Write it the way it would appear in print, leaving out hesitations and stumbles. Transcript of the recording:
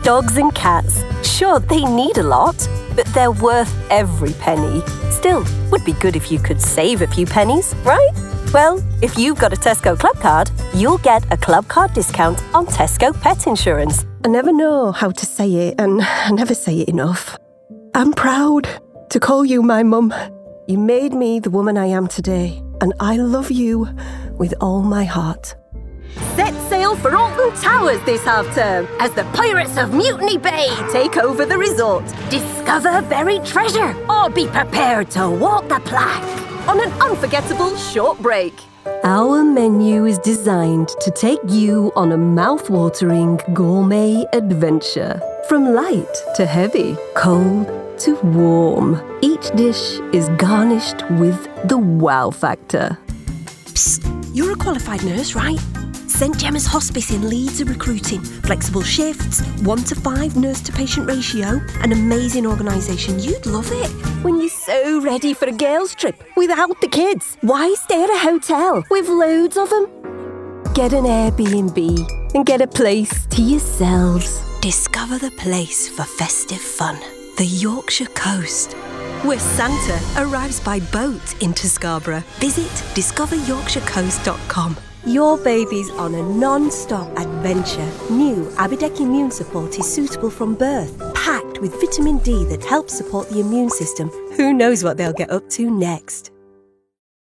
Dogs and cats, sure, they need a lot, but they're worth every penny. Still, would be good if you could save a few pennies, right? Well, if you've got a Tesco Club card, you'll get a Club card discount on Tesco Pet Insurance. I never know how to say it, and I never say it enough. I'm proud to call you my mum. You made me the woman I am today, and I love you with all my heart. Set sail for Alton Towers this half-term as the Pirates of Mutiny Bay take over the resort. Discover buried treasure or be prepared to walk the plank on an unforgettable short break. Our menu is designed to take you on a mouth-watering gourmet adventure. From light to heavy, cold to warm, each dish is garnished with the wow factor. Psst, you're a qualified nurse, right? St Gemma's Hospice in Leeds are recruiting. Flexible shifts, 1-to-5 nurse-to-patient ratio. An amazing organisation. You'd love it. When you're so ready for a girls' trip without the kids, why stay at a hotel with loads of them? Get an Airbnb and get a place to yourselves. Discover the place for festive fun. The Yorkshire coast, where Santa arrives by boat into Scarborough. Visit discoveryorkshirecoast.com. Your baby's on a non-stop adventure. New Abidec Immune Support is suitable from birth, packed with vitamin D that helps support the immune system. Who knows what they'll get up to next?